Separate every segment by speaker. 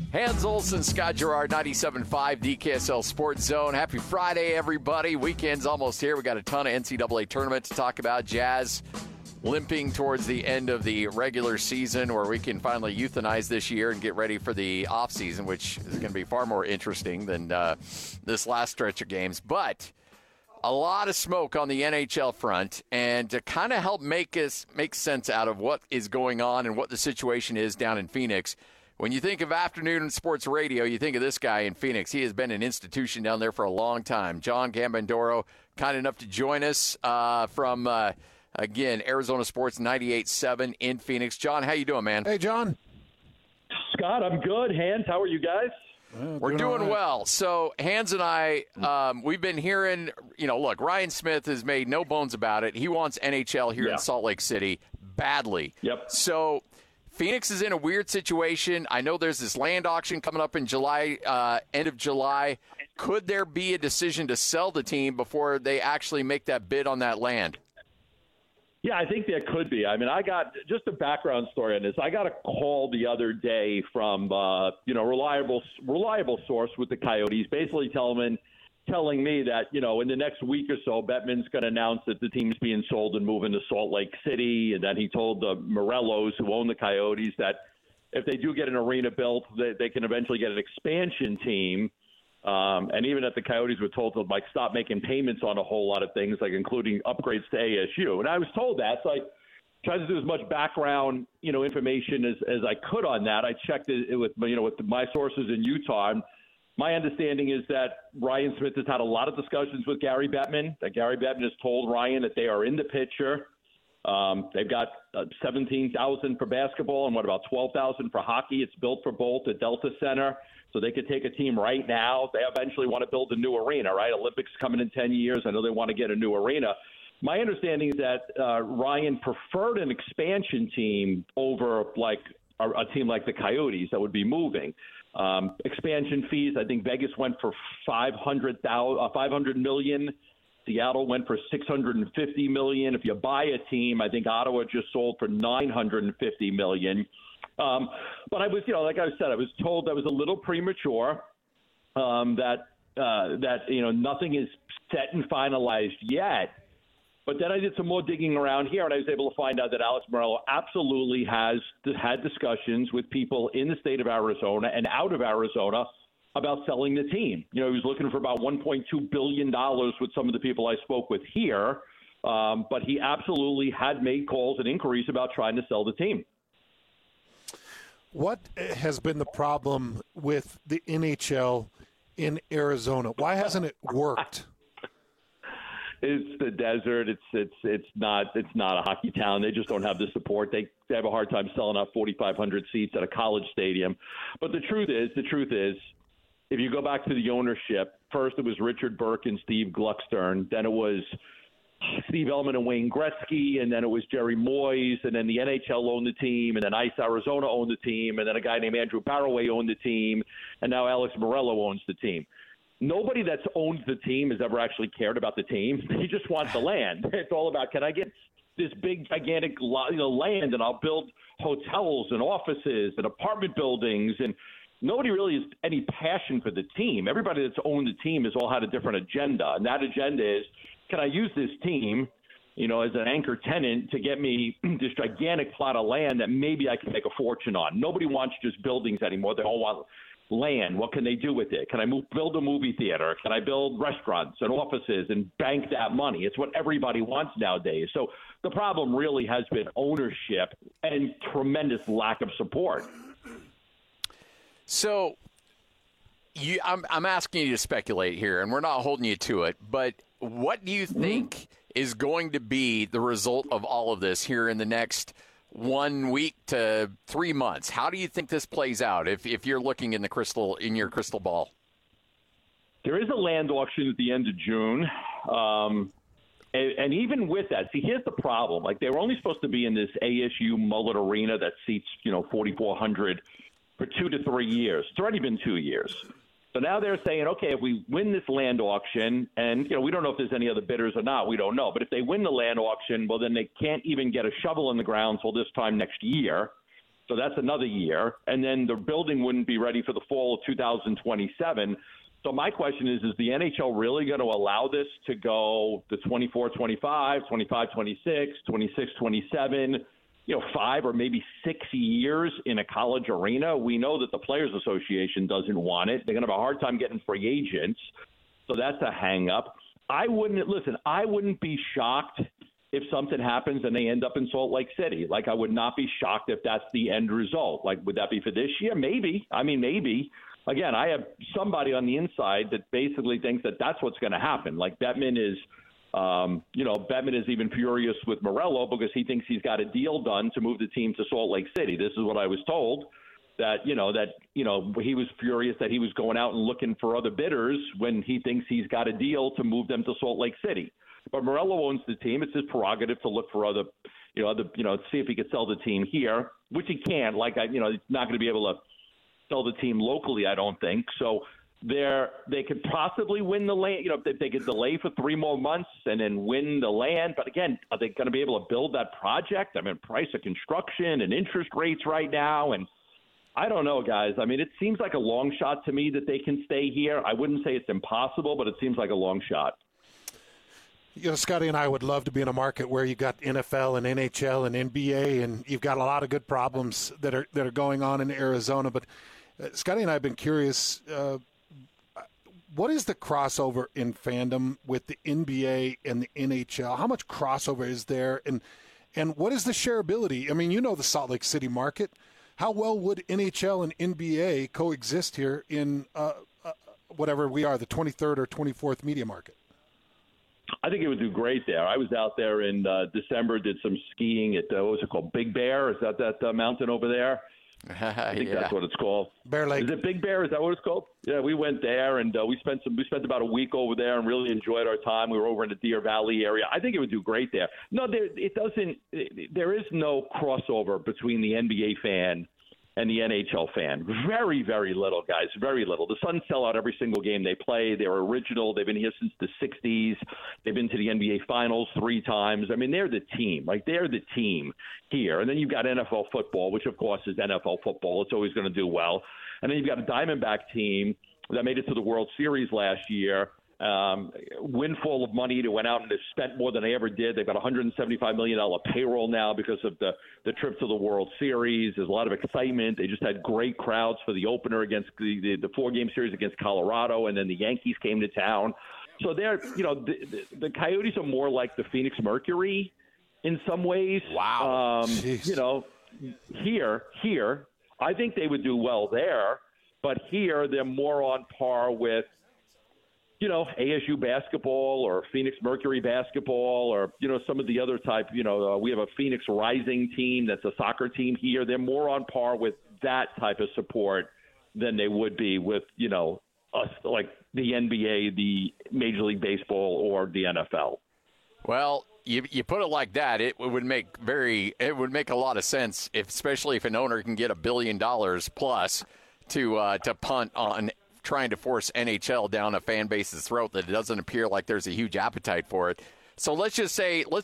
Speaker 1: Hans Olsen, Scott Gerard, 97.5 DKSL Sports Zone. Happy Friday, everybody. Weekend's almost here. We got a ton of NCAA tournament to talk about. Jazz limping towards the end of the regular season, where we can finally euthanize this year and get ready for the offseason, which is going to be far more interesting than this last stretch of games. But a lot of smoke on the NHL front, and to kind of help make sense out of what is going on and what the situation is down in Phoenix. When you think of afternoon sports radio, you think of this guy in Phoenix. He has been an institution down there for a long time. John Gambandoro, kind enough to join us from, again, Arizona Sports 98.7 in Phoenix. John, how you doing, man?
Speaker 2: Hey, John.
Speaker 3: Scott, I'm good. Hans, how are you guys?
Speaker 1: We're doing well. So Hans and I, we've been hearing, look, Ryan Smith has made no bones about it. He wants NHL here in Salt Lake City badly.
Speaker 3: Yep.
Speaker 1: So Phoenix is in a weird situation. I know there's this land auction coming up in July, end of July. Could there be a decision to sell the team before they actually make that bid on that land?
Speaker 3: Yeah, I think there could be. I mean, I got just a background story on this. I got a call the other day from, reliable source with the Coyotes, basically telling me that, in the next week or so, Bettman's going to announce that the team's being sold and moving to Salt Lake City. And then he told the Morellos, who own the Coyotes, that if they do get an arena built, they can eventually get an expansion team. And even that the Coyotes were told to stop making payments on a whole lot of things, including upgrades to ASU. And I was told that, so I tried to do as much background, information as I could on that. I checked it with my sources in Utah. And my understanding is that Ryan Smith has had a lot of discussions with Gary Bettman. That Gary Bettman has told Ryan that they are in the picture. They've got 17,000 for basketball and about 12,000 for hockey. It's built for both at Delta Center. So they could take a team right now. They eventually want to build a new arena, right? Olympics coming in 10 years. I know they want to get a new arena. My understanding is that Ryan preferred an expansion team over a team like the Coyotes that would be moving. Expansion fees, I think Vegas went for $500 million. Seattle went for $650 million. If you buy a team, I think Ottawa just sold for $950 million. But I was, like I said, I was told that was a little premature, that nothing is set and finalized yet. But then I did some more digging around here, and I was able to find out that Alex Morello absolutely has had discussions with people in the state of Arizona and out of Arizona about selling the team. He was looking for about $1.2 billion with some of the people I spoke with here, but he absolutely had made calls and inquiries about trying to sell the team.
Speaker 2: What has been the problem with the NHL in Arizona? Why hasn't it worked?
Speaker 3: It's the desert. It's not a hockey town. They just don't have the support. They have a hard time selling out 4,500 seats at a college stadium. But the truth is, if you go back to the ownership, first it was Richard Burke and Steve Gluckstern. Then it was Steve Ellman and Wayne Gretzky, and then it was Jerry Moyes, and then the NHL owned the team, and then Ice Arizona owned the team, and then a guy named Andrew Barroway owned the team, and now Alex Morello owns the team. Nobody that's owned the team has ever actually cared about the team. They just want the land. It's all about, can I get this big, gigantic land, and I'll build hotels and offices and apartment buildings, and nobody really has any passion for the team. Everybody that's owned the team has all had a different agenda, and that agenda is, can I use this team, as an anchor tenant to get me this gigantic plot of land that maybe I can make a fortune on? Nobody wants just buildings anymore. They all want land. What can they do with it? Can I build a movie theater? Can I build restaurants and offices and bank that money? It's what everybody wants nowadays. So the problem really has been ownership and tremendous lack of support.
Speaker 1: So I'm asking you to speculate here, and we're not holding you to it, but what do you think is going to be the result of all of this here in the next 1 week to 3 months? How do you think this plays out if you're looking in your crystal ball?
Speaker 3: There is a land auction at the end of June. And even with that, see, here's the problem. They were only supposed to be in this ASU Mullet Arena that seats, 4,400 for 2 to 3 years. It's already been 2 years. So now they're saying, okay, if we win this land auction, and we don't know if there's any other bidders or not, we don't know. But if they win the land auction, well, then they can't even get a shovel in the ground till this time next year. So that's another year. And then the building wouldn't be ready for the fall of 2027. So my question is the NHL really going to allow this to go the 24-25, 25-26, 26-27, 5 or maybe 6 years in a college arena? We know that the Players Association doesn't want it. They're going to have a hard time getting free agents. So that's a hang-up. I wouldn't be shocked if something happens and they end up in Salt Lake City. Like, I would not be shocked if that's the end result. Like, would that be for this year? Maybe. Maybe. Again, I have somebody on the inside that basically thinks that that's what's going to happen. Like, Bettman is even furious with Morello because he thinks he's got a deal done to move the team to Salt Lake City. This is what I was told, that he was furious that he was going out and looking for other bidders when he thinks he's got a deal to move them to Salt Lake City. But Morello owns the team. It's his prerogative to look for other, see if he could sell the team here, which he can. He's not going to be able to sell the team locally, I don't think. So they could possibly win the land. If they could delay for 3 more months and then win the land. But again, are they going to be able to build that project? Price of construction and interest rates right now. And I don't know, guys. It seems like a long shot to me that they can stay here. I wouldn't say it's impossible, but it seems like a long shot.
Speaker 2: Scotty and I would love to be in a market where you got NFL and NHL and NBA, and you've got a lot of good problems that are going on in Arizona. But Scotty and I have been curious, what is the crossover in fandom with the NBA and the NHL? How much crossover is there, and what is the shareability? The Salt Lake City market. How well would NHL and NBA coexist here in whatever we are, the 23rd or 24th media market?
Speaker 3: I think it would do great there. I was out there in December, did some skiing at, what was it called, Big Bear? Is that mountain over there? I think that's what it's called.
Speaker 2: Bear Lake.
Speaker 3: Is it Big Bear? Is that what it's called? Yeah, we went there, and we spent about a week over there and really enjoyed our time. We were over in the Deer Valley area. I think it would do great there. No, there is no crossover between the NBA fan and the NHL fan. Very, very little, guys. Very little. The Suns sell out every single game they play. They're original. They've been here since the 60s. They've been to the NBA Finals 3 times. They're the team. They're the team here. And then you've got NFL football, which, of course, is NFL football. It's always going to do well. And then you've got a Diamondback team that made it to the World Series last year. Windfall of money. They went out and they've spent more than they ever did. They've got a $175 million payroll now because of the trip to the World Series. There's a lot of excitement. They just had great crowds for the opener against the 4-game series against Colorado, and then the Yankees came to town. So they're, the Coyotes are more like the Phoenix Mercury in some ways.
Speaker 1: Wow.
Speaker 3: Here, I think they would do well there, but here they're more on par with, ASU basketball or Phoenix Mercury basketball or, some of the other type, we have a Phoenix Rising team that's a soccer team here. They're more on par with that type of support than they would be with, us, like the NBA, the Major League Baseball, or the NFL.
Speaker 1: Well, you put it like that, it would make a lot of sense, especially if an owner can get $1 billion plus to punt on trying to force NHL down a fan base's throat that it doesn't appear like there's a huge appetite for it. So let's just say for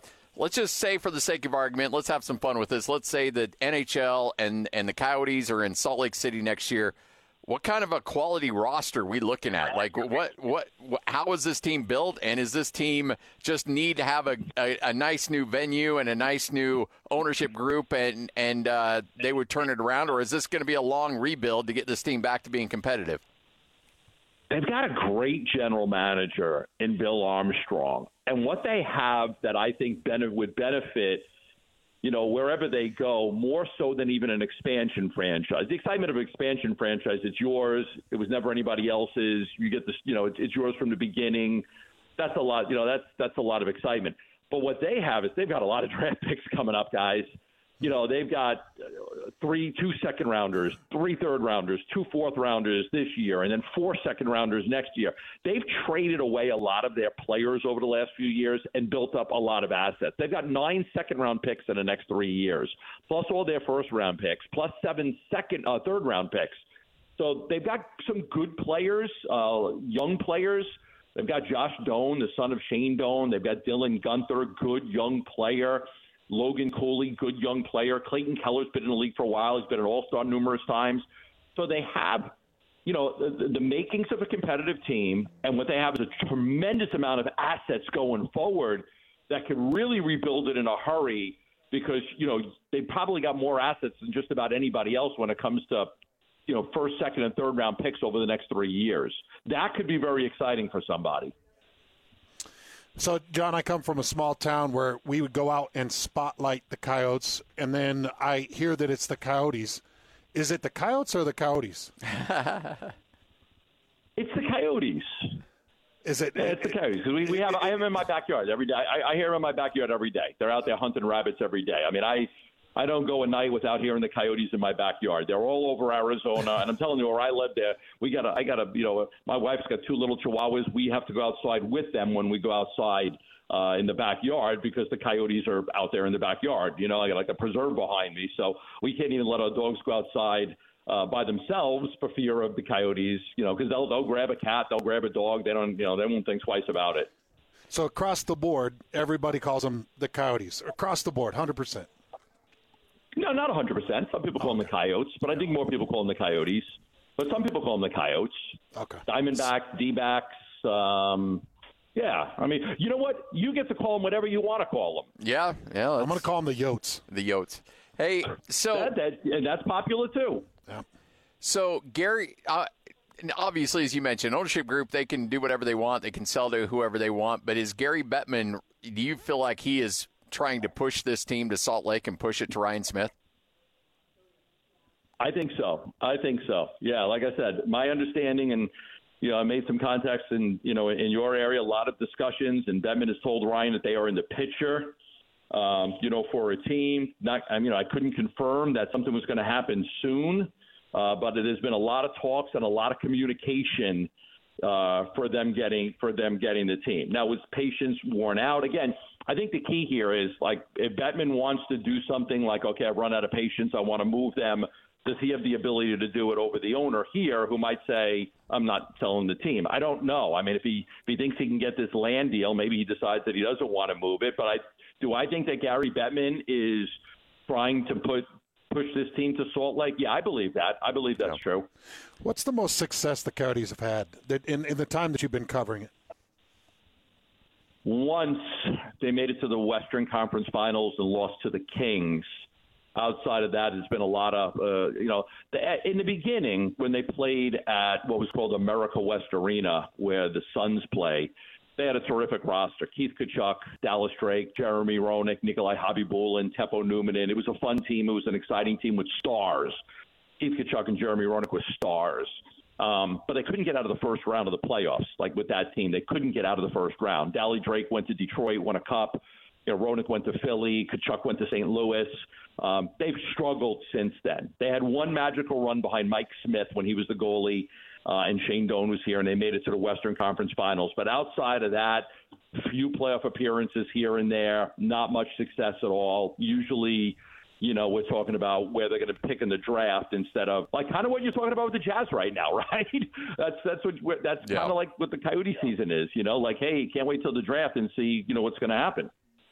Speaker 1: the sake of argument, let's have some fun with this. Let's say that NHL and the Coyotes are in Salt Lake City next year. What kind of a quality roster are we looking at? Like how is this team built? And is this team just need to have a nice new venue and a nice new ownership group and they would turn it around? Or is this going to be a long rebuild to get this team back to being competitive?
Speaker 3: They've got a great general manager in Bill Armstrong. And what they have that I think would benefit, wherever they go, more so than even an expansion franchise. The excitement of an expansion franchise, it's yours. It was never anybody else's. You get this, it's yours from the beginning. That's a lot, that's a lot of excitement. But what they have is they've got a lot of draft picks coming up, guys. They've got 2 second-rounders, 3 third-rounders, 2 fourth-rounders this year, and then 4 second-rounders next year. They've traded away a lot of their players over the last few years and built up a lot of assets. They've got 9 second-round picks in the next 3 years, plus all their first-round picks, plus 7 third-round picks. So they've got some good players, young players. They've got Josh Doan, the son of Shane Doan. They've got Dylan Gunther, good young player. Logan Cooley, good young player. Clayton Keller's been in the league for a while. He's been an all-star numerous times. So they have, the makings of a competitive team, and what they have is a tremendous amount of assets going forward that could really rebuild it in a hurry because, they probably got more assets than just about anybody else when it comes to, first, second, and third round picks over the next 3 years. That could be very exciting for somebody.
Speaker 2: So, John, I come from a small town where we would go out and spotlight the Coyotes, and then I hear that it's the Coyotes. Is it the Coyotes or the Coyotes?
Speaker 3: It's the Coyotes.
Speaker 2: Is it?
Speaker 3: It's the Coyotes. I have them in my backyard every day. I hear them in my backyard every day. They're out there hunting rabbits every day. I mean, I don't go a night without hearing the Coyotes in my backyard. They're all over Arizona, and I'm telling you, where I live there, my wife's got 2 little Chihuahuas. We have to go outside with them when we go outside in the backyard because the Coyotes are out there in the backyard. I got like a preserve behind me, so we can't even let our dogs go outside by themselves for fear of the Coyotes. Because they'll grab a cat, they'll grab a dog. They don't, they won't think twice about it.
Speaker 2: So across the board, everybody calls them the Coyotes. Across the board, 100%.
Speaker 3: No, not 100%. Some people call them the Coyotes, but I think more people call them the Coyotes. But some people call them the Coyotes.
Speaker 2: Okay.
Speaker 3: Diamondbacks, D-backs. Yeah. I mean, you know what? You get to call them whatever you want to call them.
Speaker 1: Yeah.
Speaker 2: I'm going to call them the Yotes.
Speaker 1: The Yotes. Hey, so
Speaker 3: and that's popular too.
Speaker 2: Yeah.
Speaker 1: So Gary, obviously, as you mentioned, ownership group, they can do whatever they want. They can sell to whoever they want. But is Gary Bettman? Do you feel like he is trying to push this team to Salt Lake and push it to Ryan Smith?
Speaker 3: I think so. Yeah, like I said, my understanding, and I made some contacts in in your area, a lot of discussions, and Bettman has told Ryan that they are in the picture, for a team. I couldn't confirm that something was going to happen soon, but it has been a lot of talks and a lot of communication for them getting the team. Now, was patience worn out? Again, I think the key here is, like, if Bettman wants to do something like, okay, I've run out of patience, I want to move them, does he have the ability to do it over the owner here who might say, I'm not selling the team? I don't know. I mean, if he thinks he can get this land deal, maybe he decides that he doesn't want to move it. But I think that Gary Bettman is trying to push this team to Salt Lake? Yeah, I believe that. I believe that's true.
Speaker 2: What's the most success the Coyotes have had in the time that you've been covering it?
Speaker 3: Once they made it to the Western Conference Finals and lost to the Kings. Outside of that, it's been a lot of, in the beginning when they played at what was called America West Arena, where the Suns play, they had a terrific roster. Keith Tkachuk, Dallas Drake, Jeremy Roenick, Nikolai Khabibulin, Teppo Numminen. It was a fun team. It was an exciting team with stars. Keith Tkachuk and Jeremy Roenick were stars. But they couldn't get out of the first round of the playoffs. Like with that team, they couldn't get out of the first round. Dally Drake went to Detroit, won a cup. Roenick went to Philly. Tkachuk went to St. Louis. They've struggled since then. They had one magical run behind Mike Smith when he was the goalie, and Shane Doan was here, and they made it to the Western Conference Finals. But outside of that, few playoff appearances here and there, not much success at all. Usually, we're talking about where they're going to pick in the draft instead of like kind of what you're talking about with the Jazz right now, right? That's kind of like what the Coyote season is, like, hey, can't wait till the draft and see, what's going to happen.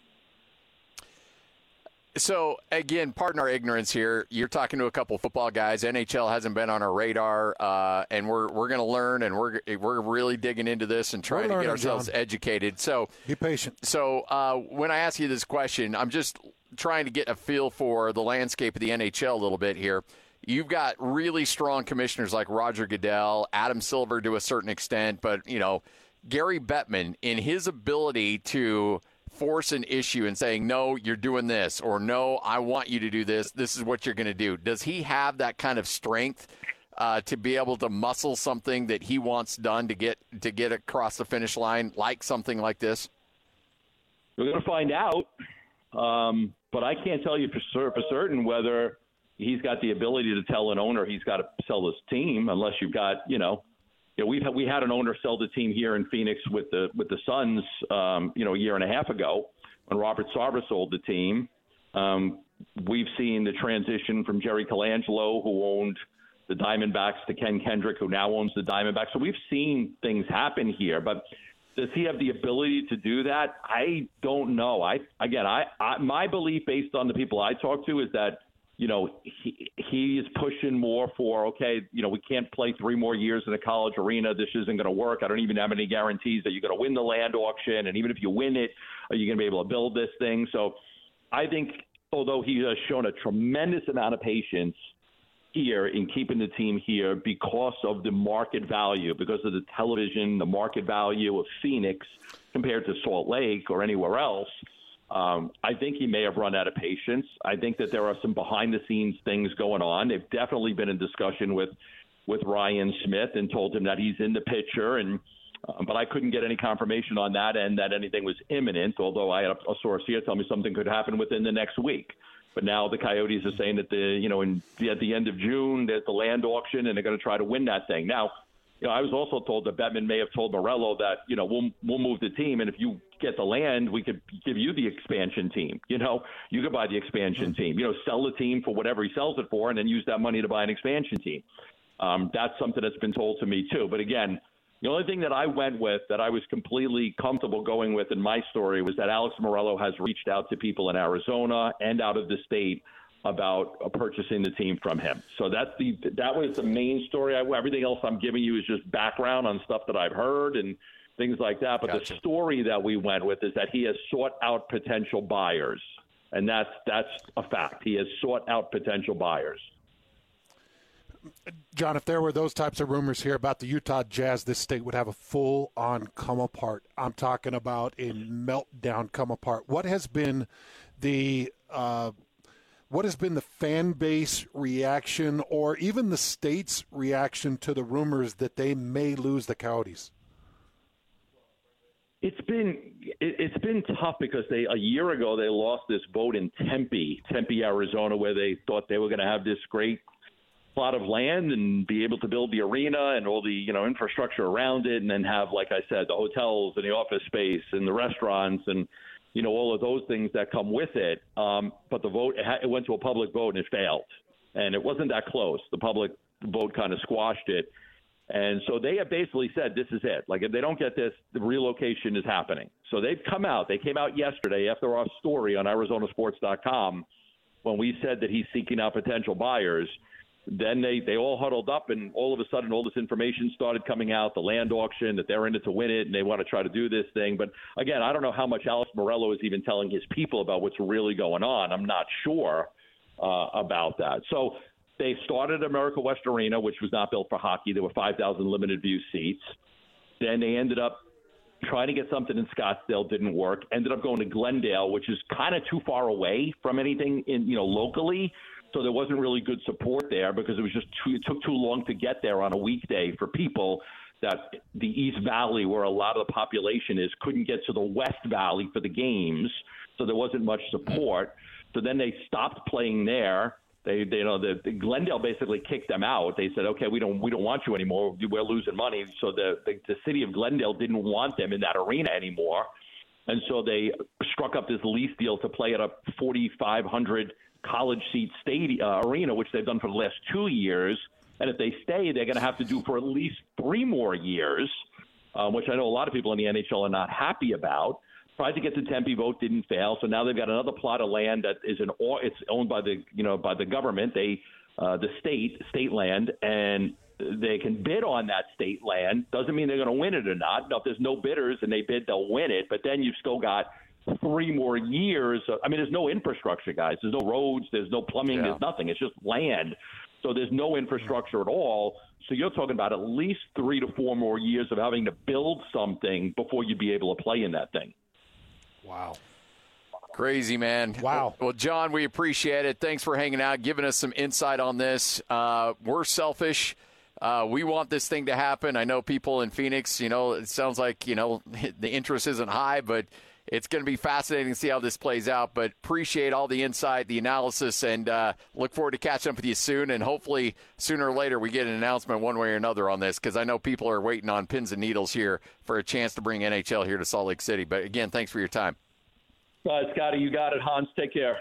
Speaker 1: So, again, pardon our ignorance here. You're talking to a couple football guys. NHL hasn't been on our radar, and we're going to learn, and we're really digging into this and trying to get ourselves educated. So
Speaker 2: be patient.
Speaker 1: So when I ask you this question, I'm just trying to get a feel for the landscape of the NHL a little bit here. You've got really strong commissioners like Roger Goodell, Adam Silver to a certain extent, but, Gary Bettman, in his ability to force an issue and saying, no, you're doing this, or no, I want you to do this. This is what you're going to do. Does he have that kind of strength to be able to muscle something that he wants done to get across the finish line, like something like this?
Speaker 3: We're going to find out, but I can't tell you for certain whether he's got the ability to tell an owner he's got to sell his team, unless you've got, we had an owner sell the team here in Phoenix with the Suns, a year and a half ago when Robert Sarver sold the team. We've seen the transition from Jerry Colangelo, who owned the Diamondbacks, to Ken Kendrick, who now owns the Diamondbacks. So we've seen things happen here. But, Does he have the ability to do that? I don't know. My belief, based on the people I talk to, is that he is pushing more for, we can't play 3 more years in a college arena. This isn't going to work. I don't even have any guarantees that you're going to win the land auction. And even if you win it, are you going to be able to build this thing? So I think, although he has shown a tremendous amount of patience here in keeping the team here because of the market value, because of the television, the market value of Phoenix compared to Salt Lake or anywhere else, I think he may have run out of patience. I think that there are some behind-the-scenes things going on. They've definitely been in discussion with Ryan Smith and told him that he's in the picture, but I couldn't get any confirmation on that end that anything was imminent, although I had a source here tell me something could happen within the next week. But now the Coyotes are saying that at the end of June, there's the land auction, and they're going to try to win that thing. Now, I was also told that Bettman may have told Morello that, we'll move the team, and if you get the land, we could give you the expansion team. You could buy the expansion team. Sell the team for whatever he sells it for, and then use that money to buy an expansion team. That's something that's been told to me too. But again, the only thing that I went with that I was completely comfortable going with in my story was that Alex Morello has reached out to people in Arizona and out of the state about purchasing the team from him. So that was the main story. Everything else I'm giving you is just background on stuff that I've heard and things like that. But
Speaker 1: Gotcha.
Speaker 3: The story that we went with is that he has sought out potential buyers, and that's a fact. He has sought out potential buyers.
Speaker 2: John, if there were those types of rumors here about the Utah Jazz, this state would have a full-on come apart. I'm talking about a meltdown come apart. What has been the fan base reaction, or even the state's reaction to the rumors that they may lose the Coyotes?
Speaker 3: It's been tough because a year ago they lost this vote in Tempe, Arizona, where they thought they were going to have this great plot of land and be able to build the arena and all the infrastructure around it, and then have, like I said, the hotels and the office space and the restaurants and all of those things that come with it. But the vote, it went to a public vote and it failed, and it wasn't that close. The public vote kind of squashed it, and so they have basically said this is it. Like, if they don't get this, the relocation is happening. So they've come out. They came out yesterday after our story on ArizonaSports.com when we said that he's seeking out potential buyers. Then they all huddled up, and all of a sudden all this information started coming out, the land auction, that they're in it to win it, and they want to try to do this thing. But, again, I don't know how much Alex Morello is even telling his people about what's really going on. I'm not sure about that. So they started America West Arena, which was not built for hockey. There were 5,000 limited view seats. Then they ended up trying to get something in Scottsdale, didn't work. Ended up going to Glendale, which is kind of too far away from anything locally. So there wasn't really good support there because it took too long to get there on a weekday for people that the East Valley, where a lot of the population is, couldn't get to the West Valley for the games. So there wasn't much support. So then they stopped playing there. The Glendale basically kicked them out. They said, okay, we don't want you anymore. We're losing money. So the city of Glendale didn't want them in that arena anymore. And so they struck up this lease deal to play at a 4,500 college seat arena, which they've done for the last 2 years. And if they stay, they're going to have to do for at least 3 more years, which I know a lot of people in the NHL are not happy about. Tried to get the Tempe vote, didn't fail. So now they've got another plot of land that is it's owned by the government, the state land, and they can bid on that state land. Doesn't mean they're going to win it or not. Now, if there's no bidders and they bid, they'll win it. But then you've still got 3 more years. There's no infrastructure, guys. There's no roads. There's no plumbing. There's nothing. It's just land. So there's no infrastructure at all. So you're talking about at least 3 to 4 more years of having to build something before you'd be able to play in that thing.
Speaker 2: Wow.
Speaker 1: Crazy, man.
Speaker 2: Wow.
Speaker 1: Well, John, we appreciate it. Thanks for hanging out, giving us some insight on this. We're selfish. We want this thing to happen. I know people in Phoenix, it sounds like, the interest isn't high, but it's going to be fascinating to see how this plays out. But appreciate all the insight, the analysis, and look forward to catching up with you soon. And hopefully sooner or later we get an announcement one way or another on this, because I know people are waiting on pins and needles here for a chance to bring NHL here to Salt Lake City. But, again, thanks for your time.
Speaker 3: Scotty, you got it. Hans, take care.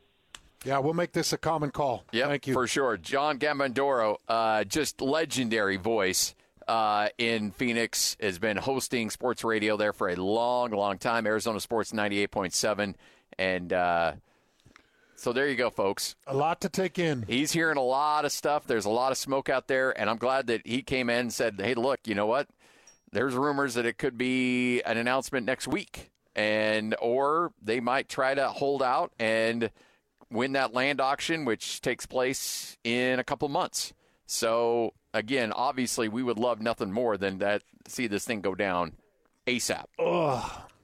Speaker 2: Yeah, we'll make this a common call.
Speaker 1: Yeah,
Speaker 2: thank you.
Speaker 1: For sure. John Gambandoro, just legendary voice in Phoenix, has been hosting sports radio there for a long, long time. Arizona Sports 98.7. And so there you go, folks.
Speaker 2: A lot to take in.
Speaker 1: He's hearing a lot of stuff. There's a lot of smoke out there, and I'm glad that he came in and said, hey, look, you know what? There's rumors that it could be an announcement next week, or they might try to hold out and win that land auction, which takes place in a couple months. So, again, obviously we would love nothing more than that, see this thing go down ASAP.
Speaker 2: Oh,